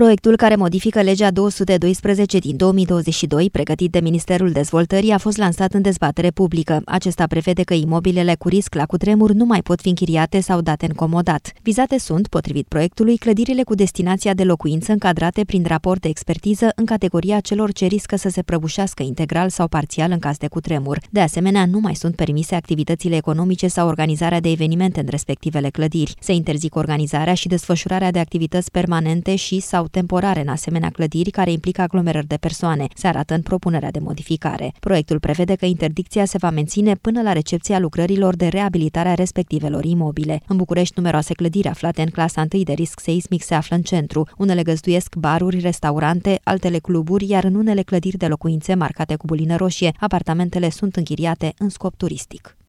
Proiectul care modifică legea 212 din 2022, pregătit de Ministerul Dezvoltării, a fost lansat în dezbatere publică. Acesta prevede că imobilele cu risc la cutremur nu mai pot fi închiriate sau date în comodat. Vizate sunt, potrivit proiectului, clădirile cu destinația de locuință încadrate prin raport de expertiză în categoria celor ce riscă să se prăbușească integral sau parțial în caz de cutremur. De asemenea, nu mai sunt permise activitățile economice sau organizarea de evenimente în respectivele clădiri. Se interzic organizarea și desfășurarea de activități permanente și sau temporare în asemenea clădiri care implică aglomerări de persoane, se arată în propunerea de modificare. Proiectul prevede că interdicția se va menține până la recepția lucrărilor de reabilitare a respectivelor imobile. În București, numeroase clădiri aflate în clasa 1 de risc seismic se află în centru. Unele găzduiesc baruri, restaurante, altele cluburi, iar în unele clădiri de locuințe marcate cu bulină roșie, apartamentele sunt închiriate în scop turistic.